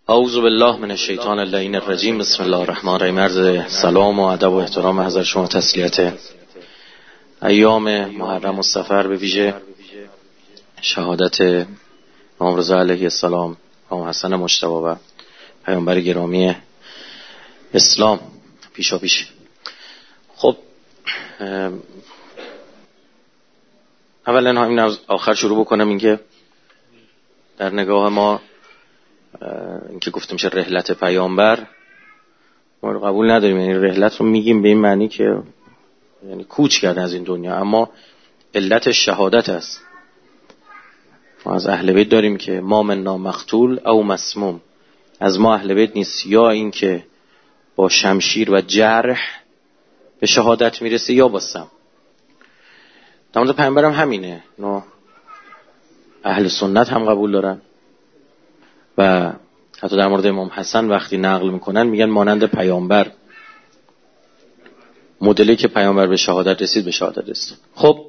اعوذ بالله من الشیطان اللعین الرجیم. بسم الله الرحمن الرحیم. عرض سلام و ادب و احترام حضرت شما، تسلیت ایام محرم و صفر، به ویژه شهادت امام رضا علیه السلام، امام حسن مجتبی و پیامبر گرامی اسلام پیشا پیش. خب اولا همین از آخر شروع بکنم. اینکه در نگاه ما اینکه گفتم میشه رحلت پیامبر، ما رو قبول نداریم. یعنی رحلت رو میگیم به این معنی که یعنی کوچ کردن از این دنیا، اما علت شهادت است. ما از اهل بیت داریم که ما منا مقتول او مسموم، از ما اهل بیت نیست یا این که با شمشیر و جرح به شهادت میرسه یا با سم. در مورد پیامبرم همینه. نه اهل سنت هم قبول دارن و حتی در مورد امام حسن وقتی نقل میکنن میگن مانند پیامبر، مدلی که پیامبر به شهادت رسید به شهادت رسید. خب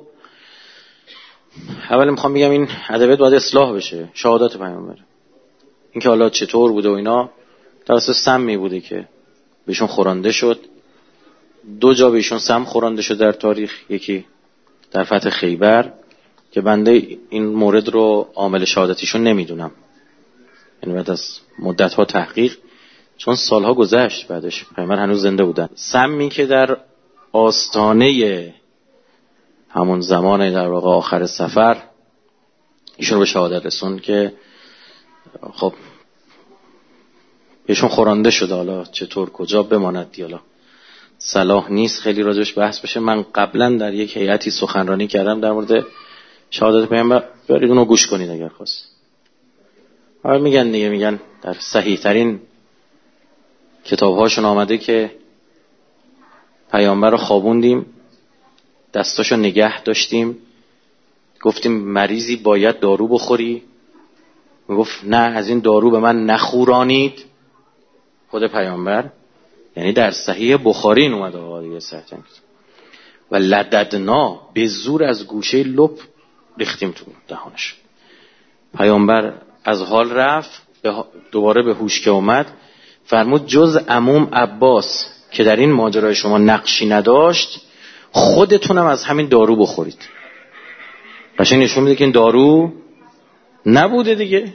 اول میخوام بگم این ادبیات باید اصلاح بشه. شهادت پیامبر این که حالا چطور بوده و اینا، توسط سمی بوده که بهشون خورانده شد. 2 جا بهشون سم خورانده شد در تاریخ، یکی در فتح خیبر که بنده این مورد رو عامل شهادتیشون نمیدونم، یعنی بعد از مدت‌ها تحقیق، چون سالها گذشت بعدش پیامبر هنوز زنده بودن. سمی که در آستانه همون زمان در واقع آخر سفر ایشون به شهادت رسون که خب بهشون خورانده شده. حالا چطور کجا بماند دیالا صلاح نیست خیلی راجعش بحث بشه. من قبلا در یک هیئتی سخنرانی کردم در مورد شهادت پیامبر، برید اونو گوش کنید اگر خواست. حالا میگن در صحیح ترین کتاب‌هاشون آمده که پیامبر رو خوابوندیم، دستاشو نگه داشتیم، گفتیم مریضی باید دارو بخوری، گفت نه از این دارو به من نخورانید. خود پیامبر، یعنی در صحیح بخاری این اومده آقا دیگه صحیح. و لددنا، به زور از گوشه لب ریختیم تو دهانش. پیامبر از حال رفت، دوباره به هوش که اومد فرمود جز عموم عباس که در این ماجرای شما نقشی نداشت، خودتونم از همین دارو بخورید. قشنگ نشون میده که این دارو نبوده دیگه.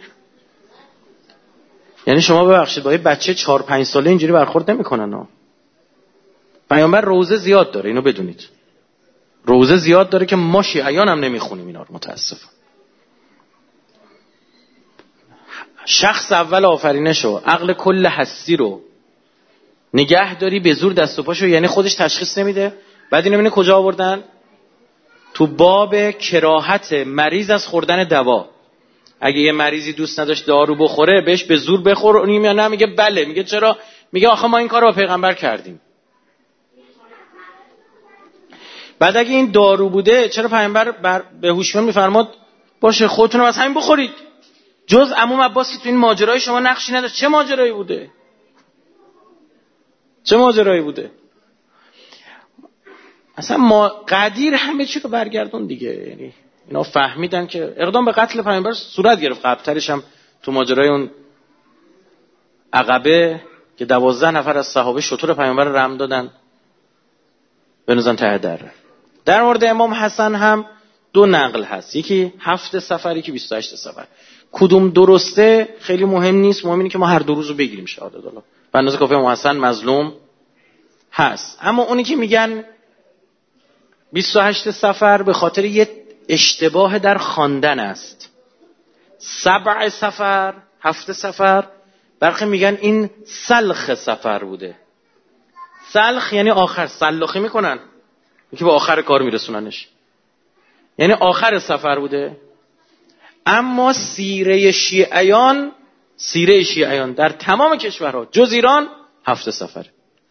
یعنی شما ببخشید با یه بچه 4-5 ساله اینجوری برخورد نمی‌کنن. پیامبر روزه زیاد داره، اینو بدونید. روزه زیاد داره که ما شیعیان هم نمیخونیم اینا رو، متاسفم. شخص اول آفرینشو، عقل کل هستی رو نگه داری به زور دست و پاشو، یعنی خودش تشخیص نمیده. بعد اینو ببینید کجا آوردن؟ تو باب کراهت مریض از خوردن دوا. اگه یه مریضی دوست نداشت دارو بخوره، بهش به زور بخورونیم یا نه؟ میگه بله. میگه چرا؟ میگه آخه ما این کارو با پیغمبر کردیم. بعد اگه این دارو بوده، چرا پیغمبر به هوشیان میفرماد باشه خودتون رو از همین بخورید؟ جز عموم عباسی تو این ماجرای شما نقشی نداشت. چه ماجرایی بوده؟ چه ماجرایی بوده؟ اصلا ما قدیر همه چی رو برگردون دیگه. یعنی اینا فهمیدن که اقدام به قتل پیامبر صورت گرفت. قبلترش هم تو ماجرای اون عقبه که 12 نفر از صحابه شتر پیامبر رم دادن بنوزن ته دره. در مورد امام حسن هم 2 نقل هست، یکی 7 صفر، یکی 28 صفر. کدوم درسته خیلی مهم نیست، مهم اینه که ما هر 2 روز رو بگیریم شهادت. الله به اندازه کافی امام حسن مظلوم هست. اما اونی که میگن 28 صفر به خاطر یه اشتباه در خواندن است. 7 صفر، 7 صفر، برخی میگن این سلخ صفر بوده. سلخ یعنی آخر، سلاخی میکنن که به آخر کار میرسوننش، یعنی آخر سفر بوده. اما سیره شیعیان در تمام کشورها جز ایران 7 صفره.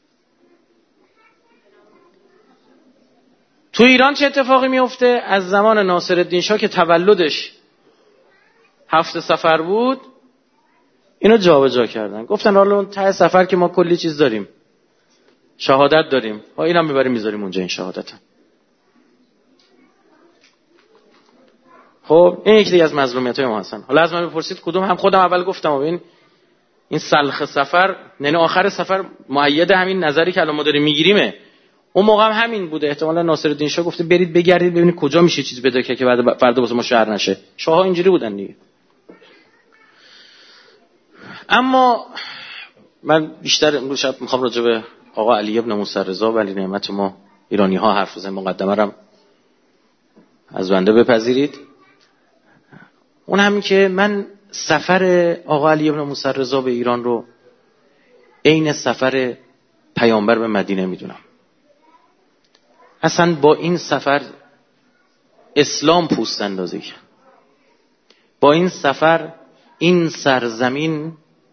تو ایران چه اتفاقی میفته؟ از زمان ناصرالدین شاه که تولدش 7 صفر بود، اینو جابجا کردن. گفتن حالا اون ته سفر که ما کلی چیز داریم، شهادت داریم، اینم میبریم میذاریم اونجا این شهادت. خب این یکی دیگه از مظلومیت‌های امام حسن. حالا از من بپرسید کدوم، هم خودم اول گفتم و این این سلخ سفر یعنی آخر سفر مؤید همین نظری که الان ما داریم میگیریمه. اون موقع هم همین بوده. احتمالاً ناصرالدین شاه گفته برید بگردید ببینید کجا میشه چیز پیدا کنه که بعد فردا واسه ما شهر نشه. شاه‌ها اینجوری بودن دیگه. اما من بیشتر امروز شب میخوام راجع به آقا علی ابن موسی رضا ولی نعمت ما ایرانی ها حرف بزنم. مقدمه رم از بنده بپذیرید. اون همین که من سفر آقا علی ابن موسی رضا به ایران رو عین سفر پیامبر به مدینه میدونم. اصلا با این سفر اسلام پوست اندازی کرد. با این سفر این سرزمین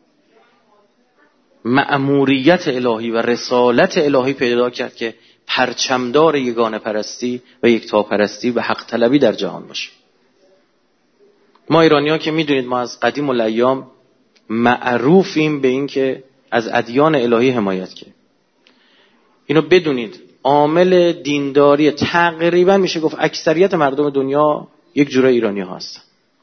مأموریت الهی و رسالت الهی پیدا کرد که پرچمدار یگانه پرستی و یکتا پرستی و حق طلبی در جهان باشه. ما ایرانی‌ها که میدونید ما از قدیم الایام معروفیم به این که از ادیان الهی حمایت کنیم. اینو بدونید عامل دینداری تقریبا میشه گفت اکثریت مردم دنیا یک جوره ایرانی‌ها هستن.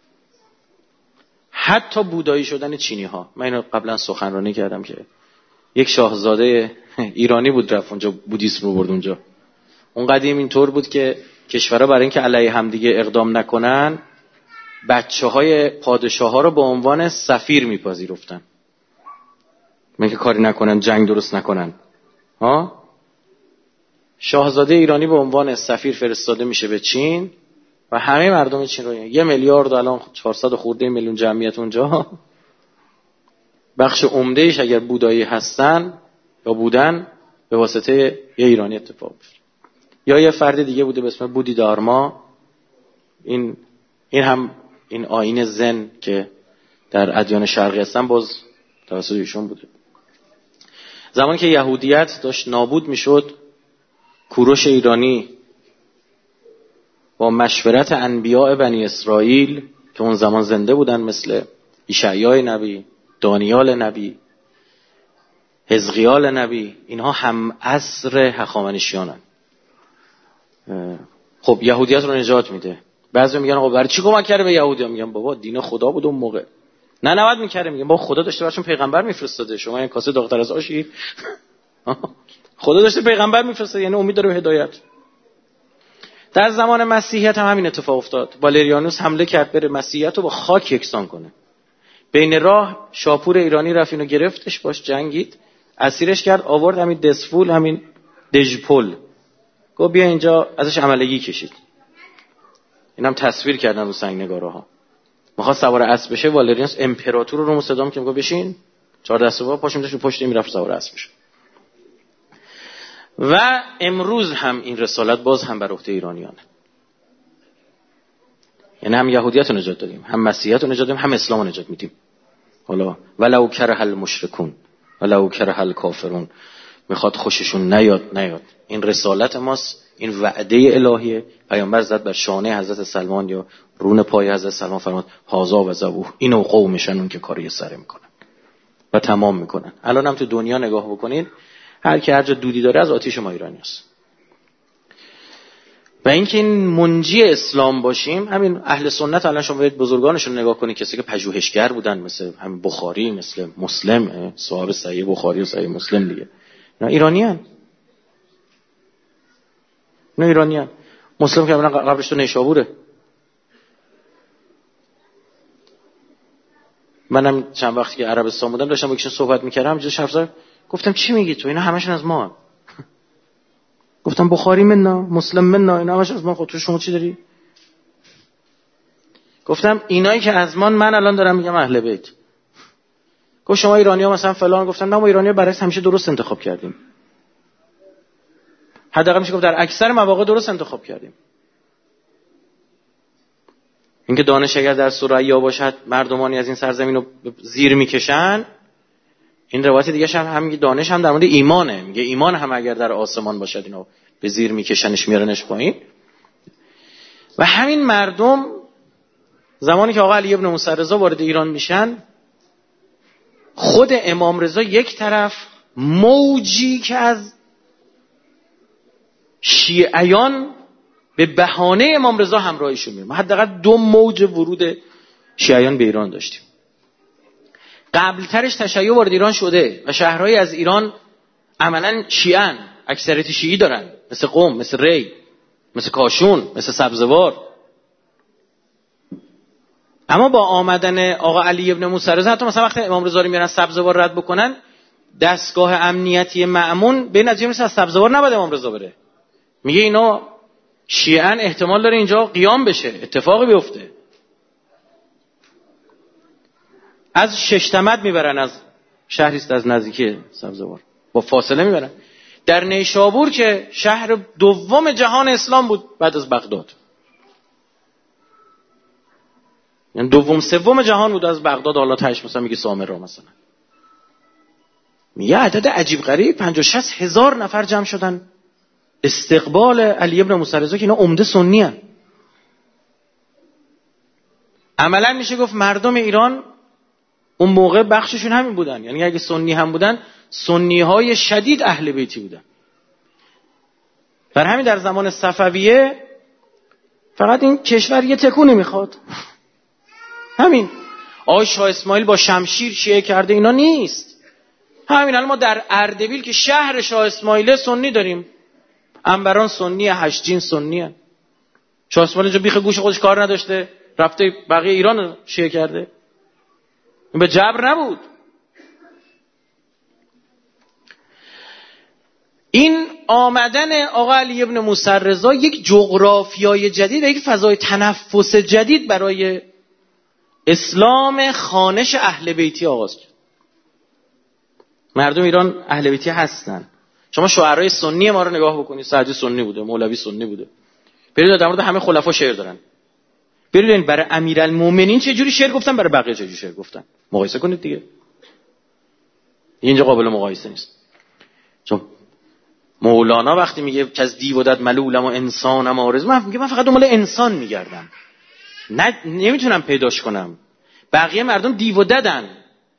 حتی بودایی شدن چینی‌ها. من اینو قبلا سخنرانی کردم که یک شاهزاده ایرانی بود رفت اونجا بودیسم رو برد اونجا. اون قدیم اینطور بود که کشورها برای اینکه علیه همدیگه اقدام نکنن بچه‌های پادشاه‌ها رو به عنوان سفیر میپذیرفتن. میگه کاری نکنن جنگ درست نکنن. ها؟ شاهزاده ایرانی به عنوان سفیر فرستاده میشه به چین و همه مردم چین رو 1 میلیارد الان 400 خورده میلیون جمعیت اونجا بخش عمده‌ایش اگر بودایی هستن یا بودن به واسطه یه ایرانی اتفاق افتاد. یا یه فرد دیگه بوده به اسم بودی دارما. این هم این آیین زن که در ادیان شرقی هستن باز توسط ایشون بوده. زمانی که یهودیت داشت نابود میشد کوروش ایرانی با مشورت انبیاء بنی اسرائیل که اون زمان زنده بودن مثل اشعیا نبی، دانیال نبی، حزقیال نبی، اینها هم عصر هخامنشیانن. خب یهودیت رو نجات میده. بعضی میگن آقا برای چی کمک کرده به یهودیان؟ میگن بابا دین خدا بود اون موقع. نه نباید میکرده. میگن بابا خدا داشته براشون پیغمبر میفرستاده. شما این کاسه داغ‌تر از آشی. خدا داشته پیغمبر میفرستاد یعنی امید داره به هدایت. در زمان مسیحیت هم همین اتفاق افتاد. والریانوس حمله کرد بره مسیحیت رو با خاک یکسان کنه. بین راه شاپور ایرانی رفت اینو گرفتش باش جنگید، اسیرش کرد، آورد همین دسفول همین دژپل. گفت بیا اینجا ازش عملگی کشید. اینم تصویر کردن رو سنگ‌نگاره‌ها. می‌خواست سوار اسب بشه والریانوس امپراتور رو صدا که میگه بشین 4 دسته با پاشو میذاشت پشت این میرفت سوار اسب بشه. و امروز هم این رسالت باز هم بر عهده ایرانیانه. یعنی هم یهودیت رو نجات دادیم، هم مسیحیت رو نجات دادیم، هم اسلام رو نجات میدیم. حالا ولو کره المشرکون ولو کره الکافرون، میخواد خوششون نیاد. این رسالت ماست، این وعده الهیه. پیامبر زد بر شانه حضرت سلمان یا رون پای حضرت سلمان فرمود هازا و ذبوح، اینو قومشن اون که کاری سره میکنن و تمام میکنن. الان هم تو دنیا نگاه بکنین هر کی هر جا دودی داره از آتیش ما ایرانیاست. و اینکه این منجی اسلام باشیم. همین اهل سنت الان شما برید بزرگانشون نگاه کنید، کسی که پژوهشگر بودن مثل همین بخاری، مثل مسلم، صاحب صحیح بخاری و صحیح مسلم دیگه، اینا ایرانیان. مسلم که قبرش تو نیشابوره. منم چند وقتی که عربستان بودم داشتم با یکیشون صحبت می‌کردم، همینجوری حرف زدم، گفتم چی میگی تو؟ اینا همشون از ما. گفتم بخاری منا، مسلم منا، اینا همش از ما. خود تو شما چی داری؟ گفتم اینایی که از من الان دارم میگم اهل بیت. گفت شما ایرانی‌ها مثلا فلان. گفتم نه ما ایرانی‌ها برعکس همیشه درست انتخاب کردیم. حداقل میشه گفت در اکثر مواقع درست انتخاب کردیم. اینکه دانش اگر در ثریا باشد مردمانی از این سرزمین رو زیر میکشن، این روایت دیگه هم میگه دانش هم در مورد ایمانه. میگه ایمان هم اگر در آسمان باشد اینو به زیر میکشنش میارنش پایین. و همین مردم زمانی که آقا علی ابن موسی رضا وارد ایران میشن، خود امام رضا یک طرف موجی که از شیعیان به بهانه امام رضا همراهیشون میره. ما حداقل 2 موج ورود شیعیان به ایران داشتیم. قبلترش تشیع وارد ایران شده و شهرهایی از ایران عملاً شیعن، اکثریت شیعی دارن، مثل قم، مثل ری، مثل کاشون، مثل سبزوار. اما با آمدن آقا علی ابن موسی رضا، حتی مثلا وقتی امام رضا رو میارن سبزوار رد بکنن، دستگاه امنیتی مأمون به نتیجه میرسه از سبزوار نباید امام رضا بره. میگه اینا شیعن، احتمال داره اینجا قیام بشه، اتفاقی بیفته. از ششتمد میبرن، از شهریست از نزدیکی سبزوار، با فاصله میبرن. در نیشابور که شهر دوم جهان اسلام بود بعد از بغداد، یعنی دوم سوم جهان بود از بغداد، حالا تاش مثلا میگه سامرا، مثلا میگه عدد عجیب غریب 50-60 هزار نفر جمع شدن استقبال علی ابن موسی رضا که اینا عمده سنی هن. عملا میشه گفت مردم ایران اون موقع بخششون همین بودن، یعنی اگه سنی هم بودن سنی های شدید اهل بیتی بودن. بر همین در زمان صفویه فقط این کشور یه تکونی میخواد، همین آقای شاه اسماعیل با شمشیر شیعه کرده اینا نیست. همین الان ما در اردبیل که شهر شاه اسماعیل سنی داریم، انبران سنی، هشتین سنی هن. شاه اسماعیل اینجا بیخ گوش خودش کار نداشته رفته بقیه ایران رو شیعه کرده، این به جبر نبود. این آمدن آقا علی ابن موسی رضا یک جغرافیای جدید و یک فضای تنفس جدید برای اسلام خوانش اهل بیتی آغاز کرد. مردم ایران اهل بیتی هستن. شما شاعرای سنی ما رو نگاه بکنید، سعدی سنی بوده، مولوی سنی بوده. برید در مورد همه خلفا شعر دارن. برید برای امیرالمومنین چه جوری شعر گفتن، برای بقیه چه جوری شعر گفتن. مقایسه کنید دیگه. اینجا قابل مقایسه نیست. چون مولانا وقتی میگه که از دیو و دد ملولم و انسانم آرزو، من فقط دنبال انسان میگردم، نمیتونم پیداش کنم. بقیه مردم دیو و ددن.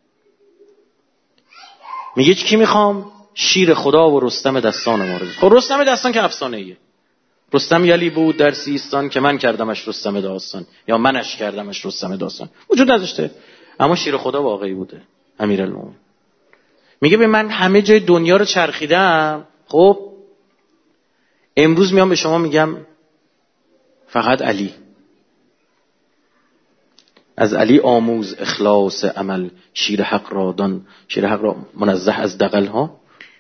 میگه کی میخوام؟ شیر خدا و رستم دستان آرزو. خب رستم دستان که افسانه ایه. رستم یلی بود در سیستان که من کردمش رستم داستان، یا منش کردمش رستم داستان، وجود نداشته. اما شیر خدا واقعی بوده. امیرالمومنین میگه به من همه جای دنیا رو چرخیدم، خب امروز میام به شما میگم فقط علی. از علی آموز اخلاص عمل، شیر حق را دان، شیر حق را منزه از دغل ها.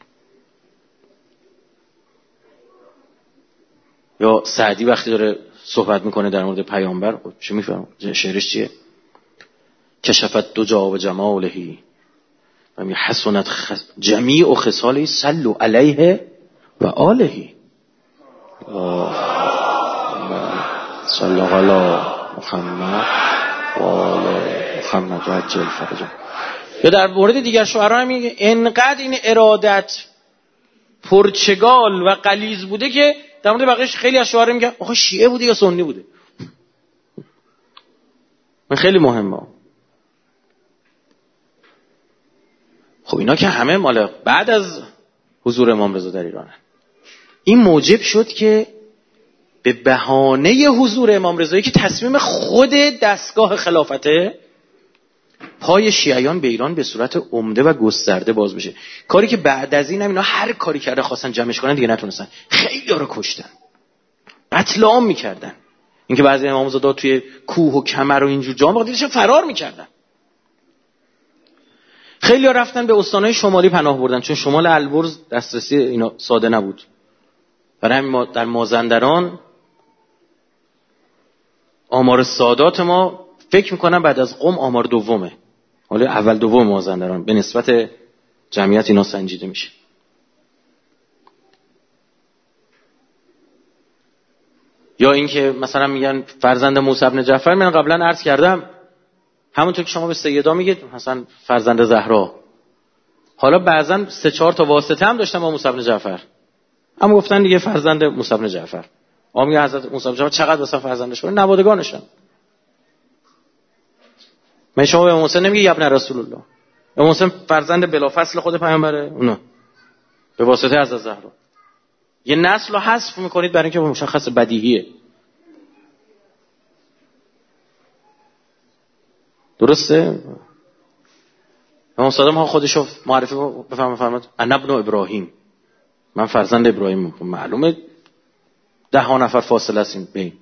یا سعدی وقتی داره صحبت میکنه در مورد پیامبر، چی میفهم؟ شعرش چیه؟ کشفت دو جا و جمالهی و می حسنت جمیع خصاله صلوا علیه و آلهی. صلی علی محمد و آل محمد عجل فرجه. یا در مورد دیگر شعرا میگه انقدر این ارادت پرچگال و غلیظ بوده که در مورد بقیه‌اش خیلی از شعرا میگه آخه شیعه بوده یا سنی بوده. من خیلی مهمه. خب اینا که همه مال بعد از حضور امام رضا در ایرانه. این موجب شد که به بهانه حضور امام رضایی که تصمیم خود دستگاه خلافته، پای شیعیان به ایران به صورت عمده و گسترده باز بشه. کاری که بعد از این هم اینا هر کاری کرده خواستن جمعش کنن دیگه نتونستن. خیلی رو کشتن، قتل عام میکردن. اینکه بعضی امامزادا توی کوه و کمر و اینجور جا دیدشن فرار میکردن. خیلی ها رفتن به استانهای شمالی پناه بردن، چون شمال البرز دسترسی اینا ساده نبود. برای همین ما در مازندران آمار سادات ما فکر میکنم بعد از قم آمار دومه، حالا اول دوم مازندران به نسبت جمعیت اینا سنجیده میشه. یا اینکه مثلا میگن فرزند موسی بن جعفر، من قبلا عرض کردم همونطور که شما به سیدا میگید مثلا فرزند زهرا، حالا بعضن 3-4 تا واسطه هم داشتن با موسی بن جعفر، اما گفتن دیگه فرزند موسی بن جعفر. آمی حضرت موسی بن جعفر چقدر واسه فرزندش بود؟ نوادگانشن. من شما به موسی نمیگی ابن رسول الله، به موسی فرزند بلافصل خود پیامبره، اونا به واسطه از زهرا. یه نسل رو حذف میکنید برای اینکه مشخص بدیهیه. درسته؟ امام صادق ها خودشو معرفی بفرماد انا ابن ابراهیم، من فرزند ابراهیم. معلومه 10 نفر فاصله است این بین.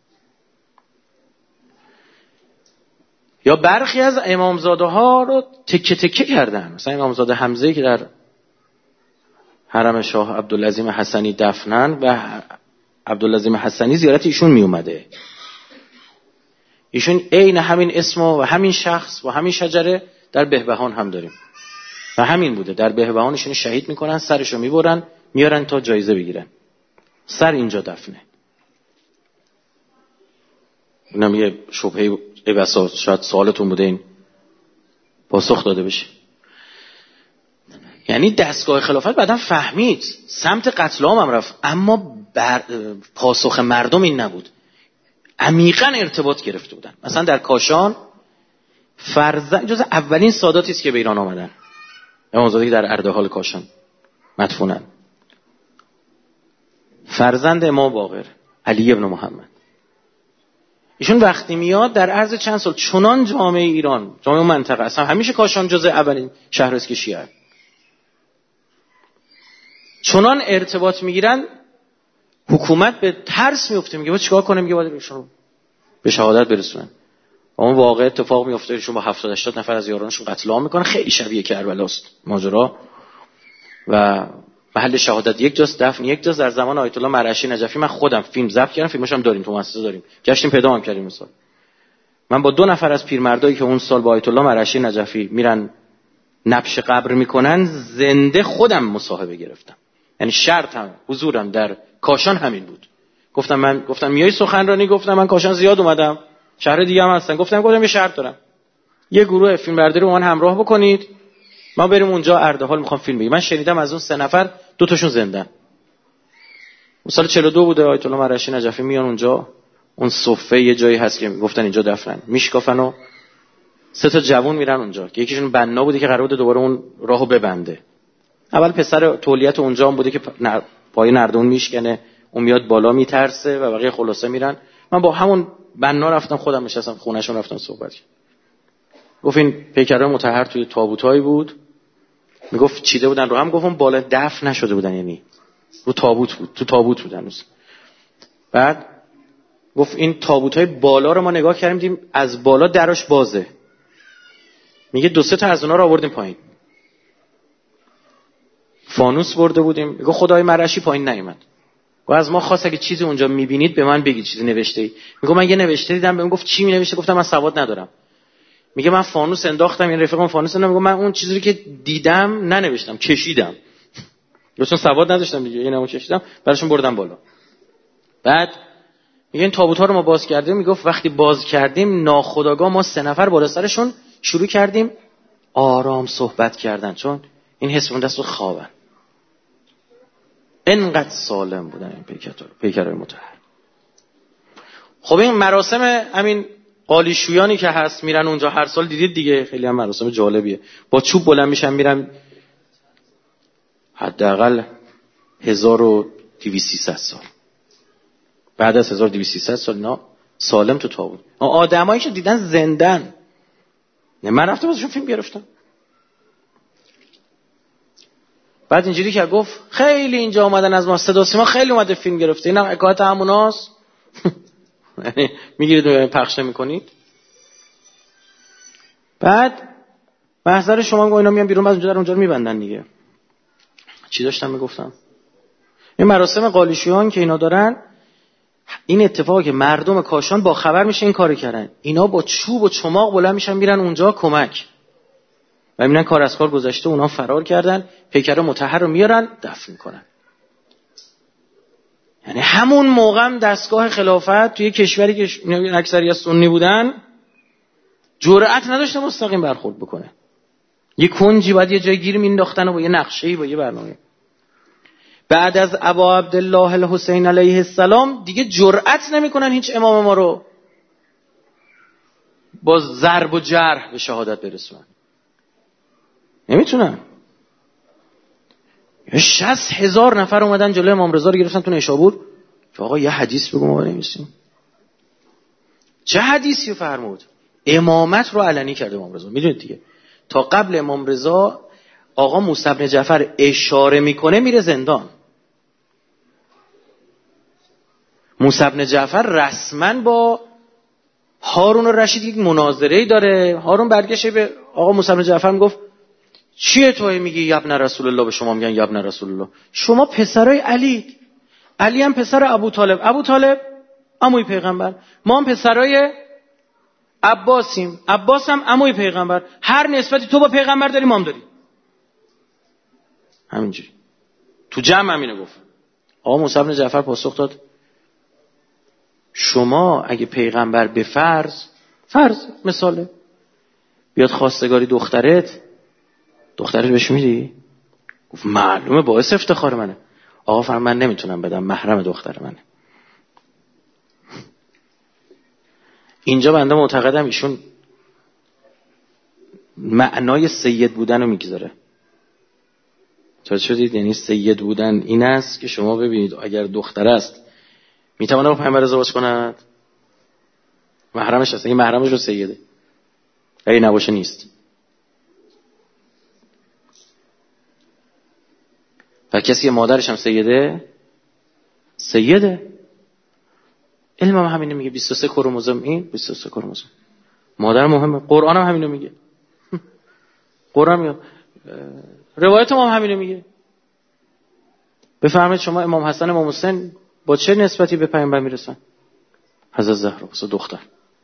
یا برخی از امامزاده ها رو تکه تکه کردن، مثلا امامزاده حمزه که در حرم شاه عبدالعظیم حسنی دفنن و عبدالعظیم حسنی زیارت ایشون می اومده. ایشون عین همین اسم و همین شخص و همین شجره در بهبهان هم داریم و همین بوده. در بهبهان ایشون شهید میکنن، سرشو میبرن میارن تا جایزه بگیرن. سر اینجا دفنه. اینم یه شبهه بسا شاید سوالتون بوده این پاسخ داده بشه. یعنی دستگاه خلافت بعدم فهمید سمت قتل عام هم رفت، اما پاسخ مردم این نبود. عمیقاً ارتباط گرفته بودن. مثلا در کاشان جز اولین ساداتی است که به ایران آمدن، امامزاده که در اردحال کاشان مدفونن. فرزند امام باقر علی ابن محمد. ایشون وقتی میاد در عرض چند سال چنان جامعه ایران، جامعه منطقه، اصلا همیشه کاشان جز اولین شهر است که شیعه، چنان ارتباط میگیرن حکومت به ترس میفته، میگه با چیکار کنه، میگه باید ایشون به شهادت برسونن. اون واقع اتفاق میفته، ایشون با 70-80 نفر از یارانشون قتل عام میکنه. خیلی شبیه کربلاست ماجرا و محل شهادت یک جاست، دفن یک جاست. در زمان آیت الله مرعشی نجفی من خودم فیلم ضبط کردم، فیلمش هم داریم تو مؤسسه داریم، گشتیم پیدا هم کردیم. مثلا من با 2 نفر از پیرمردایی که اون سال با آیت الله مرعشی نجفی میرن نبش قبر میکنن زنده خودم مصاحبه گرفتم. یعنی شرطم حضورم در کاشان همین بود. گفتم میای سخنرانی؟ گفتم من کاشان زیاد اومدم، شهر دیگه هم هستن. گفتم یه شرط دارم، یه گروه فیلم برداری رو من همراه بکنید، ما بریم اونجا اردحال میخوام فیلم بگیرم. من شنیدم از اون 3 نفر 2 تاشون زندن. سال 42 بوده، آیت الله مرعشی نجفی میان اونجا، اون صفه یه جایی هست که گفتن اینجا دفنن، میشکافن و 3 تا جوون میرن اونجا که یکیشون بنا بوده که قرار بوده دوباره اون راهو ببنده. اول پسر تولیت اونجا هم بوده که پای نردون میشکنه، اون میاد بالا میترسه و بقیه خلاصه میرن. من با همون بنا رفتم، خودم نشستم خونهشون، رفتم صحبت کردم. گفت این پیکرهای مطهر توی تابوتایی بود، میگفت چیده بودن رو هم، گفتم بالا دفن نشده بودن، یعنی رو تابوت بود، تو تابوت بودن. بعد گفت این تابوتای بالا رو ما نگاه کردیم، دیدیم از بالا دراش بازه. میگه 2-3 تا از اونها رو آوردیم پایین، فانوس برده بودیم. میگه خدای مرعشی پایین نیومد. گفت از ما خواست اگه چیزی اونجا میبینید به من بگید، چیزی نوشته‌ای. میگه من یه نوشته دیدم. بهم گفت چی مینوشته؟ گفتم من سواد ندارم. میگه من فانوس انداختم، این رفیقم فانوس انداخت. میگه من اون چیزی که دیدم ننوشتم، کشیدم. چون سواد نداشتم دیگه، اینو کشیدم براشون بردم بالا. بعد میگه این تابوت‌ها رو ما باز کردیم. میگفت وقتی باز کردیم ناخودآگاه ما 3 نفر بالا سرشون شروع کردیم آرام صحبت کردن، چون این حسمون دست رو خوابن. انقدر سالم بودن این پیکرهای مطهر. خب این مراسم همین قالیشویانی که هست میرن اونجا هر سال، دیدید دیگه، خیلی هم مراسم جالبیه. با چوب بلند میشن میرن حداقل 1200 سال. بعد از 1200 سال اینا سالم تو تابوت. آدمایی که دیدن زندن. من رفتم ازشون فیلم گرفتم. بعد اینجوری که گفت خیلی اینجا اومدن از ما، صدا سیما خیلی اومده فیلم گرفته، اینا حکایت هموناست. میگیرید و پخش نمی‌کنید. بعد محضر شما میگه اینا میان بیرون، بعد اونجا در اونجا رو میبندن دیگه. چی داشتم میگفتم؟ این مراسم قالیشویان که اینا دارن، این اتفاقی که مردم کاشان با خبر میشه این کارو کردن، اینا با چوب و چماق بلند میشن میرن اونجا کمک و میبینن کار از کار گذشته، اونا فرار کردن، پیکر مطهر رو میارن دفن میکنن. یعنی همون موقع هم دستگاه خلافت توی کشوری که اکثریت سنی بودن جرأت نداشته مستقیم برخورد بکنه. یه کنجی باید یه جای گیر مینداختن و با یه نقشه‌ای با یه برنامه. بعد از ابا عبدالله الحسین علیه السلام دیگه جرأت نمیکنن هیچ امام ما رو با ضرب و جرح به شهادت برسونن. نمیتونن. 60,000 نفر اومدن جلوی امام رضا رو گرفتن تو نیشابور که آقا یه حدیث بگو ما بنویسیم. چه حدیثی فرمود؟ امامت رو علنی کرده امام رضا. میدونید دیگه تا قبل امام رضا آقا موسی بن جعفر اشاره میکنه میره زندان. موسی بن جعفر رسما با هارون الرشید یک مناظره‌ای داره. هارون برگشته به آقا موسی بن جعفر میگفت چیه تو میگی یبن رسول الله، به شما میگن یبن رسول الله، شما پسرای علی هم پسر ابو طالب عموی پیغمبر، ما هم پسرای عباس هم عموی پیغمبر، هر نسبتی تو با پیغمبر داری ما هم داری. همینجوری تو جمع همینو گفت. آقا موسی بن جعفر پاسخ داد شما اگه پیغمبر به فرض مثاله بیاد خواستگاری دخترت بهش میدی؟ گفت معلومه باعث افتخار منه. آقا فرمان من نمیتونم بدم، محرم دختر منه. اینجا بنده معتقدم ایشون معنای سید بودن رو میگذاره. تا شدید؟ یعنی سید بودن این است که شما ببینید اگر دختر است میتونه با پیامبر ازدواج کند، محرمش هست، این محرمش رو سیده، اگه نباشه نیست. و کسی مادرش هم سیده. علم هم همینو میگه، 23 کروموزوم این 23 کروموزوم. مادر مهمه. قرآن هم همینو میگه. قرآن میگه، روایت ما هم همینو میگه. بفرمایید شما امام حسن امام حسین با چه نسبتی به پیامبر میرسن؟ حضرت زهرا واسه دختر.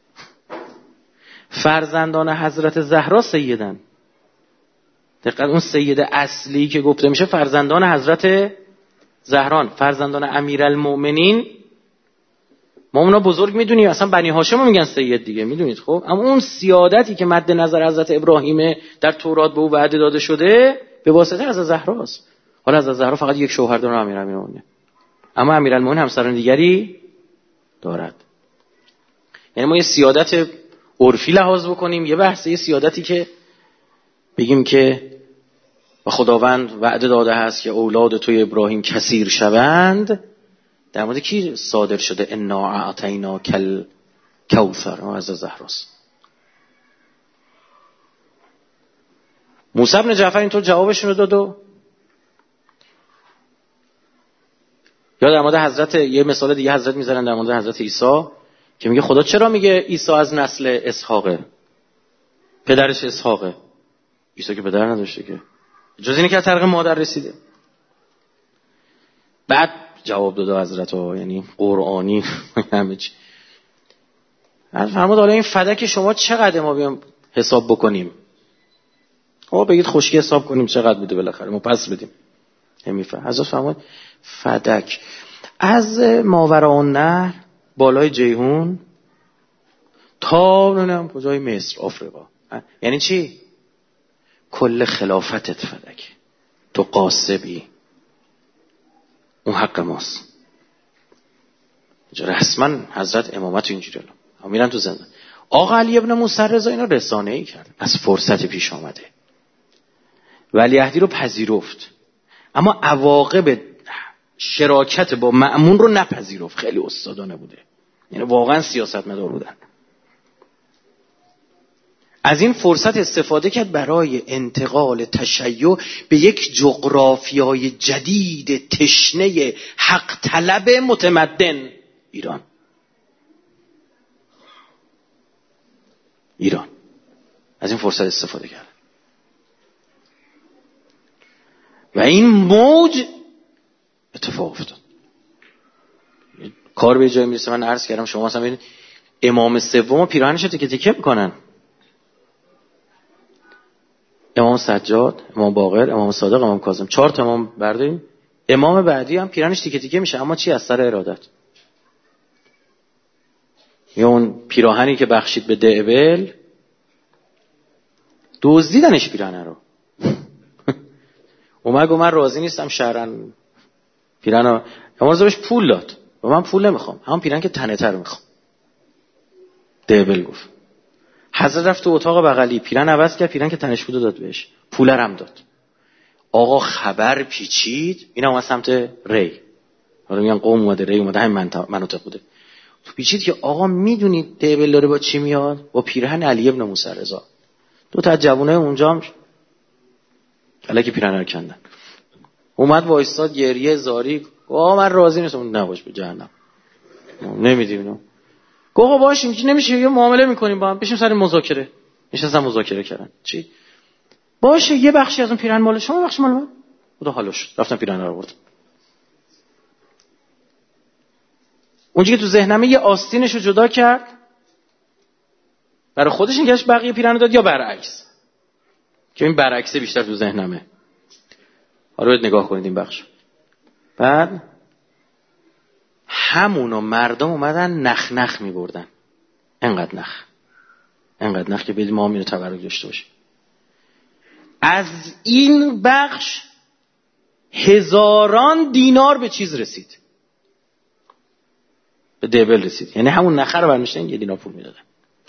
فرزندان حضرت زهرا سیدن. دقیقاً اون سید اصلی که گفته میشه فرزندان حضرت زهران، فرزندان امیرالمؤمنین. ما اونا بزرگ میدونیم، اصلا بنی هاشم میگن سید دیگه، میدونید خب. اما اون سیادتی که مد نظر حضرت ابراهیم در تورات به او وعده داده شده به واسطه حضرت زهراست. حالا حضرت زهرا فقط یک شوهر داره، امیرالمؤمنین، اما امیرالمؤمنین همسران دیگری دارد. یعنی ما یه سیادت عرفی لحاظ بکنیم، یه بحثه، یه سیادتی که بگیم که و خداوند وعده داده هست که اولاد توی ابراهیم کثیر شوند، در مورد کی صادر شده؟ انا اعطینا کل کوثر، از زهراست. موسی بن جعفر اینطور جوابشون رو داد. و یا در مورد حضرت، یه مثال دیگه حضرت میذارن در مورد حضرت عیسی که میگه خدا چرا میگه عیسی از نسل اسحاقه، پدرش اسحاقه؟ عیسی که پدر نداشته که، جز اینه که از طریق مادر رسیده. بعد جواب داده حضرت ها، یعنی قرآنی همه چی. فرمود حالا این فدک شما چقدر ما بیام حساب بکنیم؟ آقا بگید خشکی حساب کنیم چقدر بوده، بالاخره ما پس بدیم. حضرت فرمود فدک از ماوراءالنهر بالای جیهون تا نمیدونم کجای مصر، آفریقا. یعنی چی؟ کل خلافتت فدک، تو قاسبی، اون حق ماست. رسما حضرت امامت اینجوری رو میرن تو زندان. آقا علی ابن موسی رضا اینا رسانه‌ای کرد، از فرصت پیش آمده ولیعهدی رو پذیرفت، اما عواقب شراکت با مأمون رو نپذیرفت. خیلی استادانه بوده، یعنی واقعا سیاستمدار بودن. از این فرصت استفاده کرد برای انتقال تشیع به یک جغرافیای جدید تشنه حق طلب متمدن، ایران. از این فرصت استفاده کرد و این موج اتفاق افتاد. کار به جای میرسه. من عرض کردم شما اصلا ببینید امام سوم پیراهنش رو تکه تکه میکنن، امام سجاد، امام باقر، امام صادق، امام کاظم، 4 تا امام برداریم. امام بعدی هم پیراهنش تیکه تیکه میشه، اما چی؟ از سر ارادت. یا اون پیراهنی که بخشید به دعبل دزدیدنش پیراهن رو. اومد گفت من راضی نیستم شهرن پیراهن، امام بهش پول داد و من پول نمیخوام، همون پیراهن که تنه تر میخوام. دعبل گفت. حضرت رفت تو اتاق بغلی، پیراهن عوض کرد، پیراهن که تنش بود داد بهش، پول هم داد. آقا خبر پیچید، اینا اومد سمت ری، حالا میگن قوم اومده، ری اومده، همین مناطق بوده. تو پیچید که آقا میدونید دعبل داره با چی میاد؟ با پیراهن علی ابن موسی رضا. دو تا از جوونه اونجا هم الکی پیرهن رو کندن. اومد وایستاد گریه زاری، من راضی نیستم. نباش به جهنم، نمیدیم اینو. گفت باش اینجوری نمیشه، یه معامله میکنیم با هم، بشیم سر مذاکره. نشستن مذاکره کردن. چی؟ باشه یه بخشی از اون پیرهن مال شما، بخش مال من. خدا حالا شد، رفتن پیرهن رو آوردن. اونجا که تو ذهنمه یه آستینش رو جدا کرد برای خودش، نگهش بقیه پیرهن رو داد، یا برعکس، که این برعکسه بیشتر تو ذهنمه. حالا باید نگاه کنید این بخش. بعد همونو مردم اومدن نخ نخ می‌بردن. انقدر نخ که بدید ما هم اینو تبرک داشته باشیم. از این بخش هزاران دینار به چیز رسید، به دیبل رسید. یعنی همون نخه رو برمیشتن 1 دینار پول میدادن.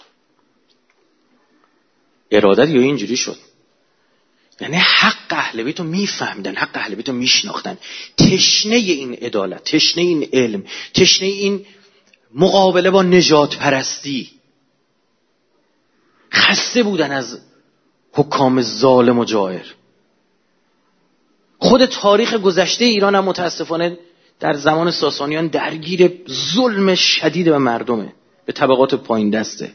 ارادت یا اینجوری شد. یعنی حق اهل بیت رو میفهمیدن، حق اهل بیت رو میشناختن. تشنه این عدالت، تشنه این علم، تشنه این مقابله با نجات پرستی. خسته بودن از حکام ظالم و جائر. خود تاریخ گذشته ایران هم متاسفانه در زمان ساسانیان درگیر ظلم شدید به مردمه، به طبقات پایین دسته.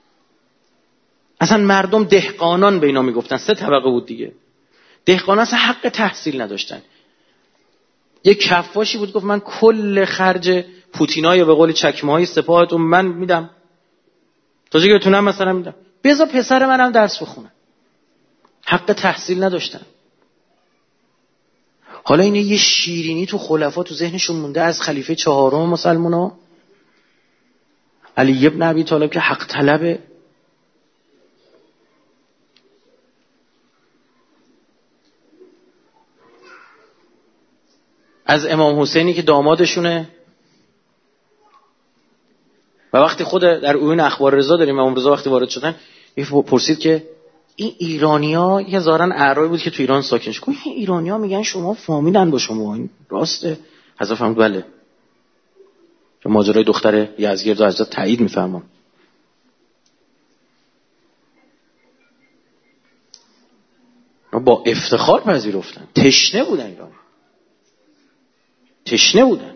اصلا مردم دهقانان به اینا میگفتن، 3 طبقه بود دیگه. دهقانان اصلا حق تحصیل نداشتن. یک کفاشی بود گفت من کل خرج پوتینای به قول چکمه‌های سپاهتون من میدم، تا جایی که بتونم مثلا میدم، بذار پسر منم درس بخونه. حق تحصیل نداشتن. حالا اینه یه شیرینی تو خلفا تو ذهنشون مونده از خلیفه 4 مسلمونا، علی ابن ابی طالب که حق طلبه. از امام حسینی که دامادشونه. و وقتی خود در عیون اخبار رضا داریم، امام رضا وقتی وارد شدن پرسید که این ایرانی‌ها، یه هزاران اعرابی بود که تو ایران ساکن شد، این ایرانی‌ها میگن شما فامیلن با شما، این راسته؟ حضرت فرمود بله. که ماجرای دختر یزدگرد حضرت تایید می‌فرمان. با افتخار پذیرفتن. تشنه بودن ایران، تشنه بودن.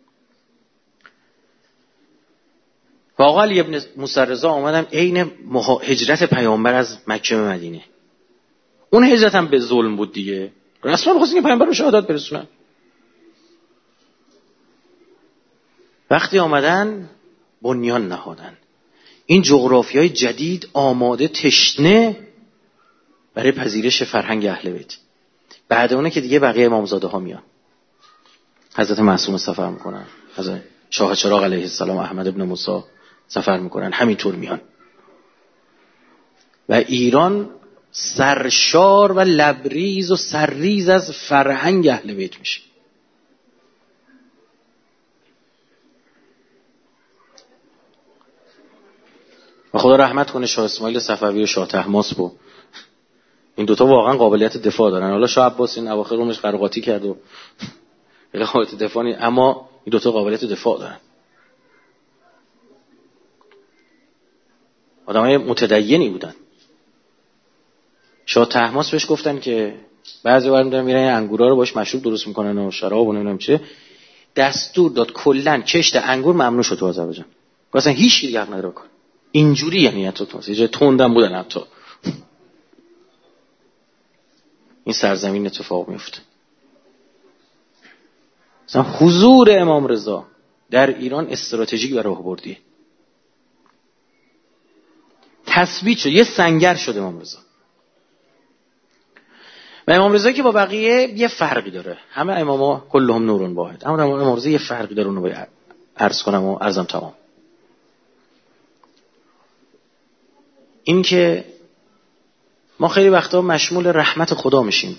و آقا علی ابن موسی رضا آمدن عین هجرت پیامبر از مکه به مدینه. اون هجرت هم به ظلم بود دیگه. رسما می‌خواستن که پیامبر رو شهادت برسونن. وقتی آمدن بنیان نهادن. این جغرافیای جدید آماده، تشنه برای پذیرش فرهنگ اهل بیت. بعد اونه که دیگه بقیه امامزاده ها میان. حضرت معصوم سفر میکنن، حضرت شاه چراغ علیه السلام، احمد ابن موسی سفر میکنن، همینطور میان. و ایران سرشار و لبریز و سرریز از فرهنگ اهل بیت میشه. و خدا رحمت کنه شاه اسماعیل صفوی و شاه طهماسب. این دوتا واقعا قابلیت دفاع دارن. حالا شاه عباس این اواخر رومش قرقاتی کرد و قابلیت دفاع نیست، اما این دوتا قابلیت دفاع دارن. آدمای متدینی بودن. شاه طهماسب بهش گفتن که بعضی وقت میرن انگورا رو باش مشروب درست میکنن و شراب و نمیدونم چه، دستور داد کلا کشت انگور ممنوع شد تو آذربایجان. اصلا هیچ کی حق نداره بکنه. اینجوری یعنی حتی یه جای تندم بودن. حتی این سرزمین اتفاق میفته. مثلا حضور امام رضا در ایران استراتژیک و راهبردیه. تثبیت شد، یه سنگر شد امام رضا. و امام رضا که با بقیه یه فرقی داره. همه اماما کلهم نورون واحد، اما امام رضا یه فرقی داره، اونو باید عرض کنم و عرضم تمام. این که ما خیلی وقتا مشمول رحمت خدا میشیم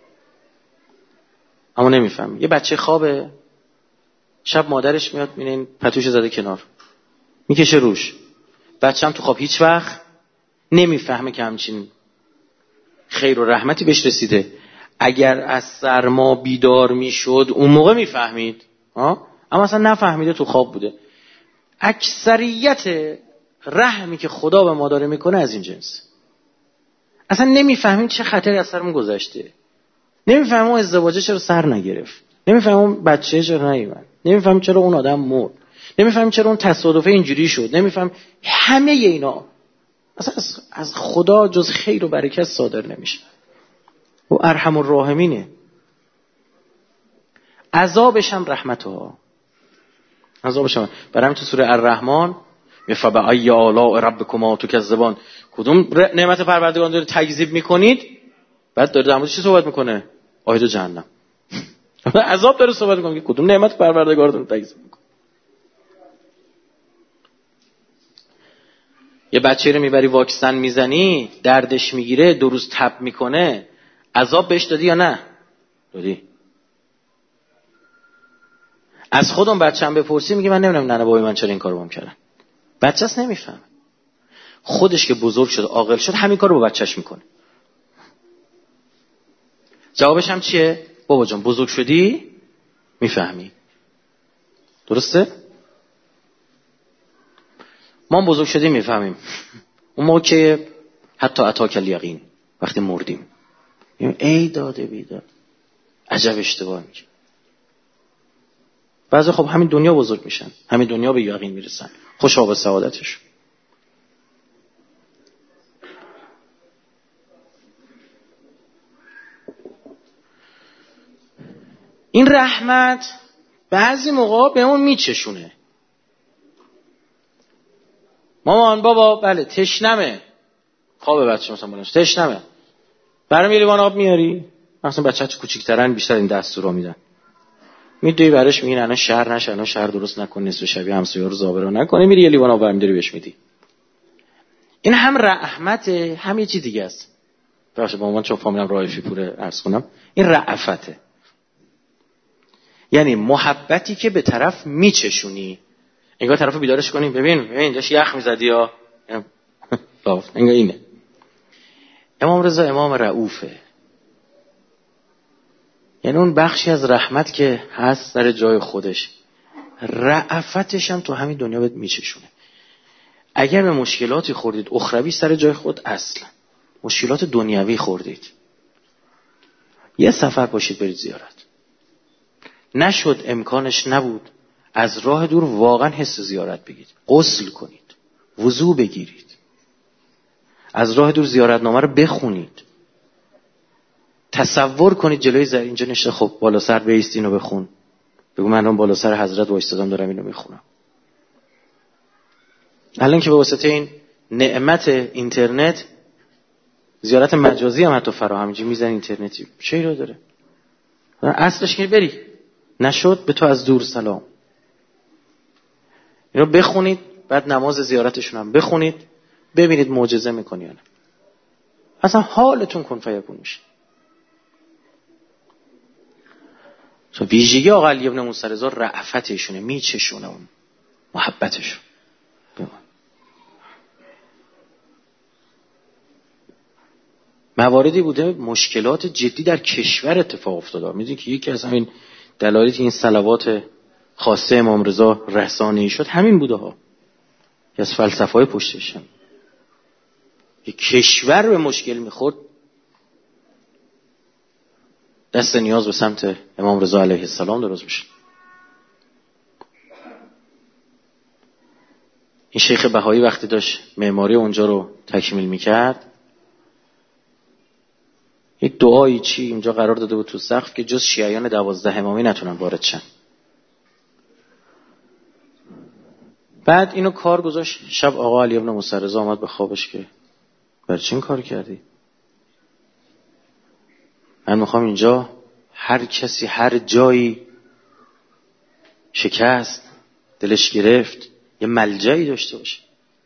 اما نمیفهم. یه بچه خوابه، شب مادرش میاد میبینه این پتوش زده کنار، میکشه روش. بچه‌م تو خواب هیچ وقت نمیفهمه که همچین خیر و رحمتی بهش رسیده. اگر از سرما بیدار میشد اون موقع میفهمید، اما اصلا نفهمیده، تو خواب بوده. اکثریت رحمی که خدا به ما داره میکنه از این جنس. اصلا نمیفهمیم چه خطری از سرمون گذشته، نمیفهمیم اون ازدواجه چرا سر نگرفت، نمیفهمیم اون بچه چرا نیومد، نمیفهمیم چرا اون آدم مرد، نمیفهمیم چرا اون تصادفه اینجوری شد، نمیفهمیم. همه اینا اصلا از خدا جز خیر و برکت صادر نمیشه. او ارحم الراحمینه. عذابش هم رحمتها، عذابش هم. برای همین تو سوره الرحمن فبأی آلاء ربکما تکذبان، کدوم نعمت پروردگارتون داره تکذیب میکنید؟ بعد داره در مورد چی صحبت میکنه؟ آید جهنم. عذاب داره صحبت میکنه، کدوم نعمت پروردگارتون تکذیب میکنه؟ یه بچه رو میبری واکسن میزنی، دردش میگیره، 2 روز تب میکنه، عذاب بهش دادی یا نه؟ دادی. از خودم بچه‌م بپرسی میگه من نمیدونم ننه بابای من چرا این کارو کردن. بچه‌س نمیفهمه. خودش که بزرگ شد، عاقل شد، همین کارو با بچه‌ش میکنه. جوابش هم چیه؟ بابا جان بزرگ شدی میفهمی. درسته؟ ما بزرگ شدیم میفهمیم. اون موقع که حتی اتاک الیقین، وقتی مردیم ای داده بیداد، عجب اشتباه میگه. بعضی خب همین دنیا بزرگ میشن، همین دنیا به یقین میرسن، خوشا به سعادتش. این رحمت بعضی موقع بهمون میچشونه. مامان بابا بله تشنمه، خواب بچه مثلا بلنش تشنمه، برام یه لیوان آب میاری؟ مثلا بچه‌ها کوچیک‌ترن بیشتر این دستورا میدن، میدوی براش میگین الان شهر نشه، الان شهر درست نکن، نصف شبیه همسایه‌ها رو زابره نکنه، میری یه لیوان آب برمی‌داری بهش میدی. این هم رحمته، هم یه چیز دیگه است. باشه با من چون فامیلم رایفی پوره عرض کنم، این رأفته. یعنی محبتی که به طرف میچشونی، انگار طرفو بیدارش کنی، ببین داشت یخ میزدی یا انگار اینه. امام رضا امام رؤوفه، یعنی اون بخشی از رحمت که هست در جای خودش، رأفتش هم تو همین دنیا بهت میچشونه. اگر به مشکلاتی خوردید اخروی سر جای خود، اصلا مشکلات دنیوی خوردید، یه سفر باشید برید زیارت. نشد امکانش نبود، از راه دور واقعا حس زیارت بگید، غسل کنید، وضو بگیرید، از راه دور زیارتنامه رو بخونید، تصور کنید جلوی اینجا نشه، خب بالا سر بیست اینو بخون، بگو من الان بالا سر حضرت وایستادم دارم اینو میخونم. الان که به واسطه این نعمت اینترنت زیارت مجازی هم حتی فراهم میزنی اینترنتی، چه ایراد داره؟ اصلش که بری، نشد به تو از دور سلام. اینو بخونید، بعد نماز زیارتشون هم بخونید، ببینید معجزه میکنی یا نه. اصلا حالتون کن فیکون میشه. ویژگی آقا علی ابن موسی رضا رأفتشونه، میچشونه اون محبتشون. مواردی بوده مشکلات جدی در کشور اتفاق افتاده. میدونی که یکی از همین دلایلی که این صلوات خاصه امام رضا رسانه‌ای شد همین بوده ها، که از فلسفه‌های پشتشن. یک کشور به مشکل میخورد، دست نیاز به سمت امام رضا علیه السلام درست میشه. این شیخ بهایی وقتی داشت معماری اونجا رو تکمیل میکرد، یک دعایی چی اینجا قرار داده بود تو سقف که جز شیعیان 12 امامی نتونن وارد شن. بعد اینو کار گذاشت، شب آقا علی ابن موسی رضا آمد به خوابش که برای چی این کار کردی؟ من میخوام اینجا هر کسی هر جایی شکست دلش گرفت یه ملجایی داشته باشه.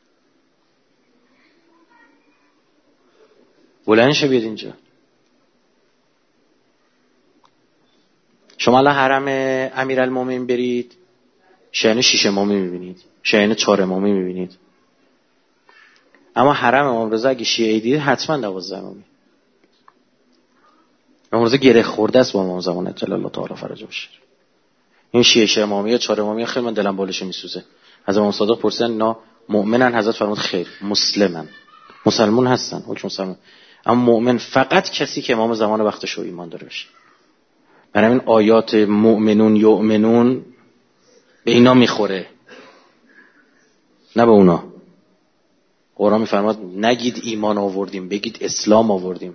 بلند شه بیاد اینجا. شما الان حرم امیرالمومنین برید، شاهین 6 امامی میبینید، شاهین 4 امامی میبینید. اما حرم امام رضا اگه شیعی دید حتما 12 امامی. امام رضا گره خورده است با امام زمان اجل الله تعالی فرجه بشه. این شیعه امامی یا 4 امامی خیلی من دلم بالش میسوزه. از امام صادق پرسیدن اینا مؤمنن؟ حضرت فرمود خیر، مسلمن. مسلمون هستن، حکم مسلمان. اما مؤمن فقط کسی که امام زمان وقتش رو ایمان داره باشه. برای این آیات مؤمنون یؤمنون به اینا میخوره، نه به اونا. قرآن میفرماد نگید ایمان آوردیم، بگید اسلام آوردیم.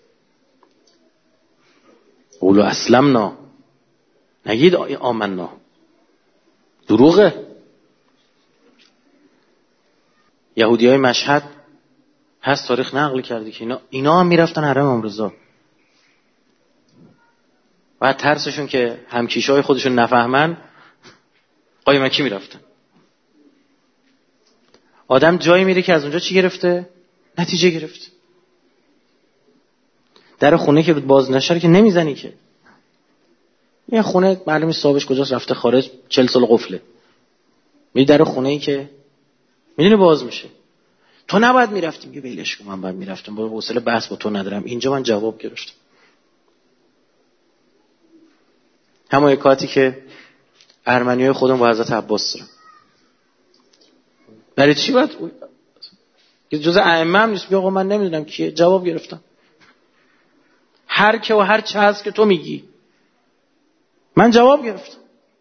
قولوا اسلمنا، نگید آمنا. دروغه. یهودیای مشهد هست تاریخ نقل کرده که اینا هم میرفتن حرم امام رضا. بعد ترسشون که همکیشای خودشون نفهمن قایم مکی میرفتن. آدم جایی میره که از اونجا چی گرفته؟ نتیجه گرفته. در خونه که باز نشه که نمیزنی که. یه خونه معلومه صاحبش کجاست رفته خارج 40 سال قفله. میری در خونه ای که میدونی باز میشه. تو نباید میرفتیم که بیلش کن، من باید میرفتم، با حوصله بحث با تو ندارم. اینجا من جواب گرفتم. همون حکایتی که ارمنیای خودم با حضرت عباس دارم. برای چی باید که جزء ائمه هم نیست؟ آقا من نمیدونم کیه، جواب گرفتم. هر که و هر چه هست که تو میگی، من جواب گرفتم.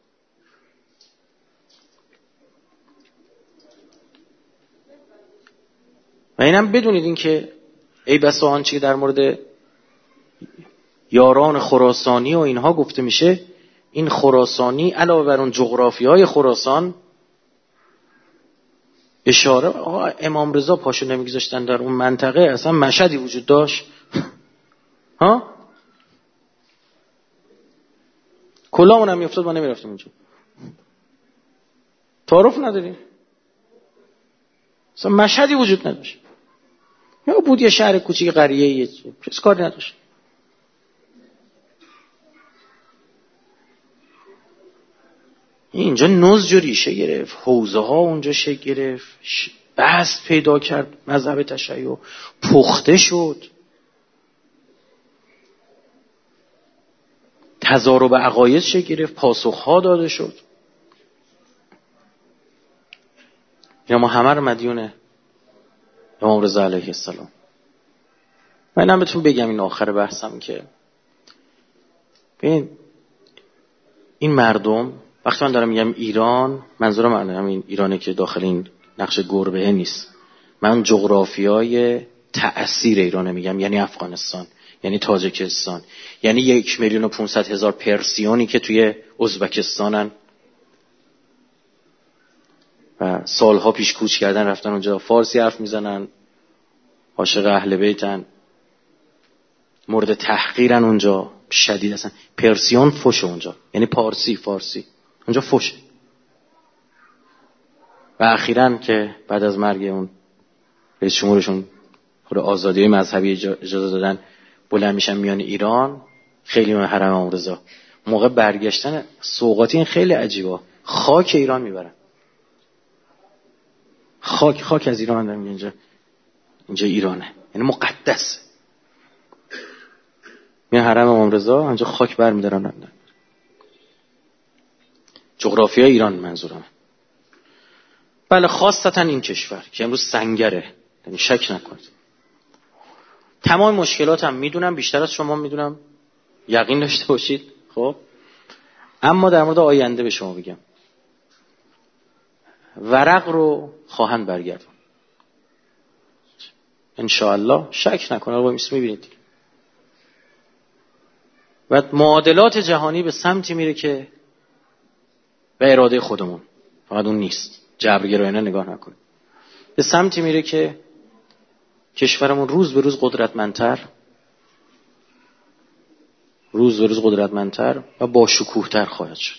و اینم بدونید این که ای بسا آنچه که در مورد یاران خراسانی و اینها گفته میشه، این خراسانی علاوه بر اون جغرافیای خراسان اشاره امام رضا پاشو نمیگذاشتن در اون منطقه اصلا مشهدی وجود داشت؟ ها؟ کلامون هم میافتاد ما نمیرفتیم اونجا. تعارف نداریم. اصلا مشهدی وجود نداشت. یا بود یه شهر کوچیک قریه‌ای کسی کاری نداشت. اینجا نزج و ریشه گرفت، حوزه ها اونجا شکل گرفت، بست پیدا کرد، مذهب تشیع پخته شد، تضارب عقاید شکل گرفت، پاسخها داده شد. یا ما همه رو مدیون امام رضا علیه السلام. من بهتون بگم این آخر بحثم که ببین این مردم، وقتی من دارم میگم ایران، منظورم همین ایرانه که داخل این نقش گربه نیست. من جغرافیای تأثیر ایرانه میگم، یعنی افغانستان، یعنی تاجیکستان، یعنی 1,500,000 پرسیونی که توی ازبکستانن و سالها پیش کوچ کردن رفتن اونجا، فارسی حرف میزنن، عاشق اهل بیتن، مورد تحقیرن اونجا شدید هستن. پرسیون فوشه اونجا، یعنی فارسی اونجا فوشه. و اخیراً که بعد از مرگ اون رئیس جمهورشون خود آزادی مذهبی اجازه دادن بلند میشن میان ایران، خیلی من حرم امام رضا موقع برگشتن سوغاتی، این خیلی عجیبه، خاک ایران میبرن. خاک از ایران دارم اینجا ایرانه، یعنی مقدس. میان حرم امام رضا اونجا خاک برمیدارن. جغرافیای ایران منظورم. بله خاصتا این کشور که امروز سنگره، یعنی شک نکنید. تمام مشکلاتم میدونم، بیشتر از شما میدونم، یقین داشته باشید. خب اما در مورد آینده به شما بگم، ورق رو خواهند برگردون انشاءالله، شک نکنید. با میس میبینید و معادلات جهانی به سمتی میره که به اراده خودمون، فقط اون نیست، جبرگرایانه نگاه نکنید، به سمتی میره که کشورمون روز به روز قدرتمندتر و با شکوه‌تر خواهد شد.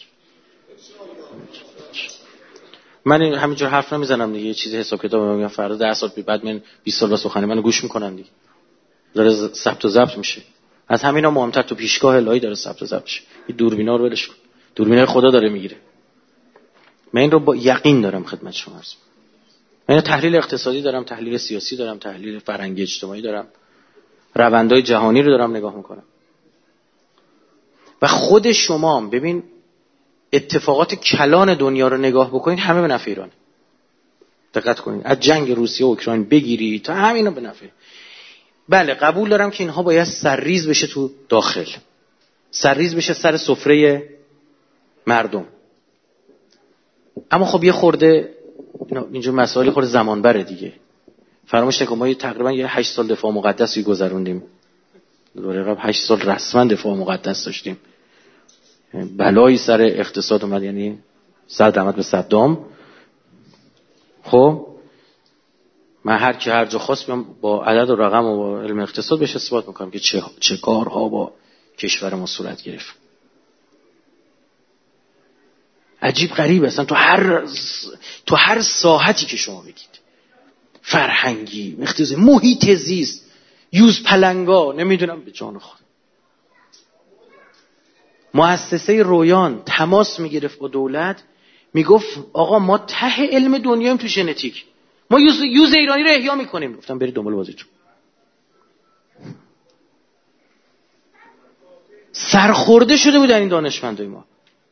من همینجور حرف نمیزنم دیگه، یه چیزی حساب کتاب میگم، فردا 10 سال بعد من 20 سال سخنی منو گوش میکنن دیگه، داره ثبت و ضبط میشه. از همینا مهمتر تو پیشگاه الهی داره ثبت و ضبط میشه. این دوربینا رو ولش کن، دوربینای خدا داره میگیره. من این رو با یقین دارم خدمت شما عرض می‌کنم. من تحلیل اقتصادی دارم، تحلیل سیاسی دارم، تحلیل فرهنگی اجتماعی دارم، روندهای جهانی رو دارم نگاه میکنم. و خود شما ببین اتفاقات کلان دنیا رو نگاه بکنید، همه به نفع ایرانه. دقت کنید، از جنگ روسیه و اوکراین بگیری تا همینا به نفع. بله قبول دارم که اینها باید سرریز بشه تو داخل، سرریز بشه سر سفره مردم. اما خب یه خورده اینجور مسائل خورده زمان بره دیگه. فراموش نکن ما تقریبا یه 8 سال دفاع مقدسی گذروندیم. دوره قبل 8 سال رسما دفاع مقدس داشتیم. بلایی سر اقتصاد اومد، یعنی صد رحمت به صدام. خب من هر کی هر جا خواست بیام با عدد و رقم و با علم اقتصاد بهش اثبات میکنم که چه کارها با کشور ما صورت گرفت. عجیب غریب اصلا تو هر ساحتی که شما بگید، فرهنگی، اقتصادی، محیط زیست، یوز پلنگا، نمیدونم به جان خود. مؤسسه رویان تماس میگرفت با دولت، میگفت آقا ما ته علم دنیاییم تو ژنتیک، ما یوز ایرانی رو احیا میکنیم. گفتم برید دنبال بازیتون. سرخورده شده بودن این دانشمندای ما.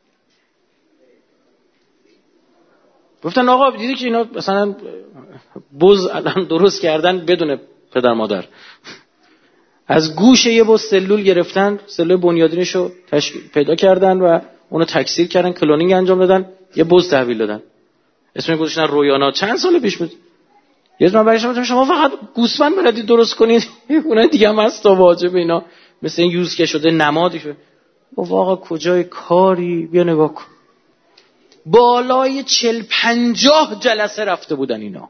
گفتن آقا دیدی که اینا مثلا بز الان درست کردن بدون پدر مادر، از گوش یه بز سلول گرفتن، سلول بنیادینشو پیدا کردن و اونو تکثیر کردن، کلونینگ انجام دادن، یه بز تحویل دادن، اسمش گذاشتن رویانا. چند سال پیش بود. یه من برای شما فقط گوسفند بلدید درست کنید، اونها دیگه هم هست تا واجب اینا مثل این یوز که شده نمادی شده. واقعا کجای کاری، بیا نگاه کن. بالای 40-50 جلسه رفته بودن اینا،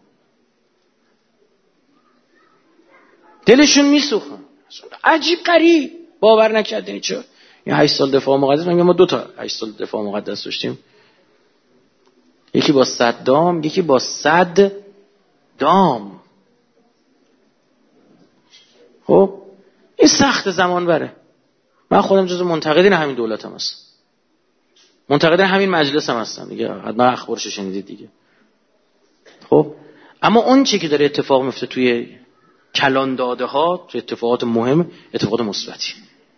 دلشون میسوخت. عجیب غریب، باور نکردنی. چه این 8 سال دفاع مقدس، ما 2 تا 8 سال دفاع مقدس داشتیم، یکی با صدام، یکی با صدام. خب این سخت زمان بره. من خودم جزو منتقدین همین دولتم هستم، منتقدین همین مجلس هم هستم دیگه، حتما اخبارشو شنیدید دیگه. خب اما اون چی که داره اتفاق میفته توی کلان داده ها، توی اتفاقات مهم، اتفاقات مثبتی.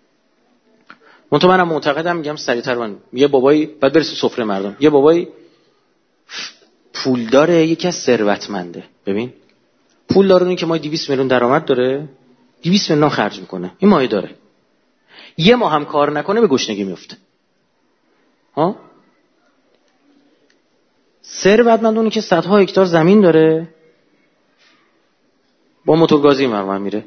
منم معتقدم، میگم سریعتر، من یه بابایی بعد برسه سفره مردم، یه بابایی پول داره، یکی از ثروتمنده. ببین پول داره، اونی که ماهی 200 میلیون درآمد داره، 200 میلیون خرج میکنه، این ماهی داره، یه ماه هم کار نکنه به گشنگی میفته. ها ثروتمند اونی که صدها هکتار زمین داره، با موتورگازی مرمر میره.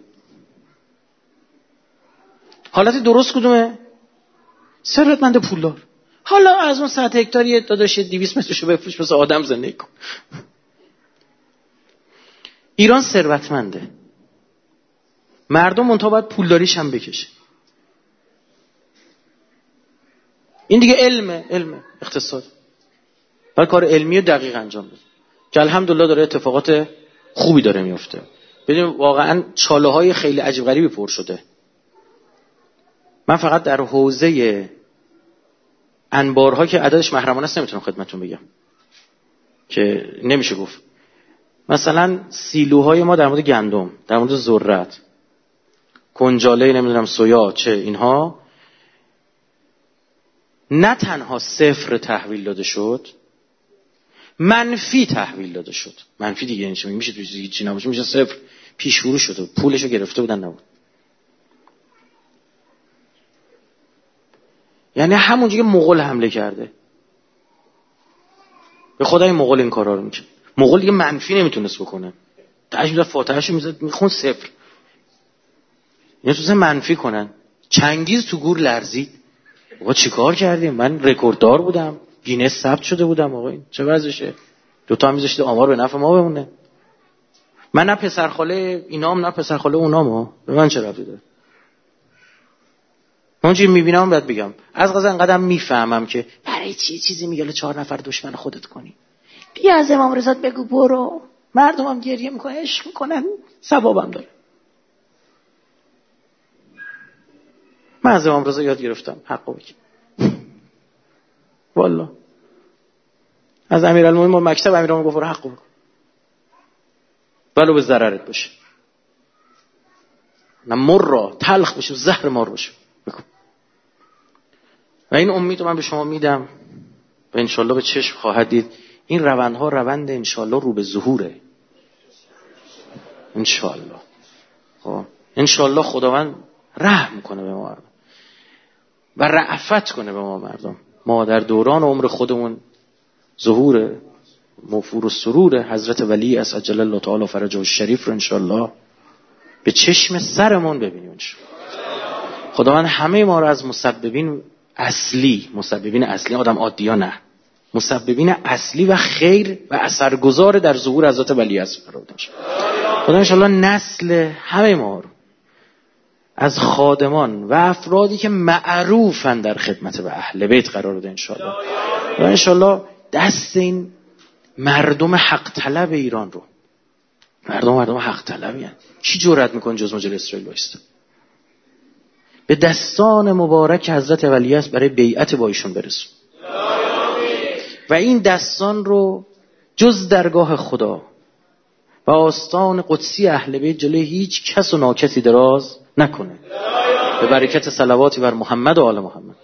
حالت درست کدومه؟ ثروتمند پولدار. حالا از اون 100 هکتاری داداش 200 مترشو بفروش مثل آدم زندگی کن. ایران ثروتمنده، مردم منتها باید پولداریش هم بکشه. این دیگه علم اقتصاد، باید کار علمی و دقیق انجام بده که الحمدلله داره اتفاقات خوبی داره میفته. ببین واقعا چاله‌های خیلی عجیب غریبی پر شده. من فقط در حوزه انبارها که عددش محرمانه است نمیتونم خدمتتون بگم که نمیشه گفت. مثلا سیلوهای ما در مورد گندم، در مورد ذرت، کنجاله، نمیدونم سویا، چه اینها، نه تنها صفر تحویل داده شد، منفی تحویل داده شد. منفی دیگه یعنی چی؟ میشه توی هیچی نباشه، میشه صفر. پیش فروش شده، پولشو گرفته بودن نبود. یعنی همونجا که مغول حمله کرده، به خدای مغول این کارا رو میکنه. مغول دیگه منفی نمیتونست بکنه، تاش فاتحه‌شو میزد میخون صفر، یعنی تو منفی کنن. چنگیز تو گور لرزید. آقا چیکار کردیم؟ من رکورددار بودم، گینس ثبت شده بودم. آقا این چه وضعشه؟ 2 تا میذاشته آمار به نفع ما بمونه. من نه پسرخاله اینام نه پسرخاله اونام، به من چه ربطی داره؟ من چی میبینم باید بگم. از قضا انقدر میفهمم که برای چیزی میگه 4 نفر دشمن خودت کنی. بیا از امام رضا بگو برو، مردمم گریه میکنه، عشق میکنن، ثوابم داره. من از امام رضا یاد گرفتم حقو بگم. والله از امیرالمومنین، ما مکتب امیرالمومنین گفت حقو بگو ولو به ضررت باشه، نه مر تلخ بشه، زهر مار باشه بگو. و این امید من به شما میدم و انشالله به چشم خواهد دید این روندها روند انشالله رو به ظهوره انشالله. خب انشالله خداوند رحم کنه به ما مردم و رأفت کنه به ما مردم. ما در دوران عمر خودمون ظهور موفور و سرور حضرت ولی عجل الله تعالی فرجه الشریف رو انشالله به چشم سرمون ببینیم انشالله. خداوند همه ما رو از مسببین اصلی آدم عادیا نه، مسببین اصلی و خیر و اثرگذار در ظهور حضرت ولی قرار بده. خدا انشالله نسل همه ما رو از خادمان و افرادی که معروفن در خدمت به اهل بیت قرار بده انشالله. و انشالله دست این مردم حق طلب ایران رو، مردم حق طلبی هستند، کی جرأت میکنه جز مجل اسرائیل وایسته؟ به دستان مبارک حضرت ولیعصر برای بیعت با ایشون برسون و این دستان رو جز درگاه خدا و آستان قدسی اهل بیت جلوی هیچ کس و ناکسی دراز نکنه. به برکت صلواتی بر محمد و آل محمد.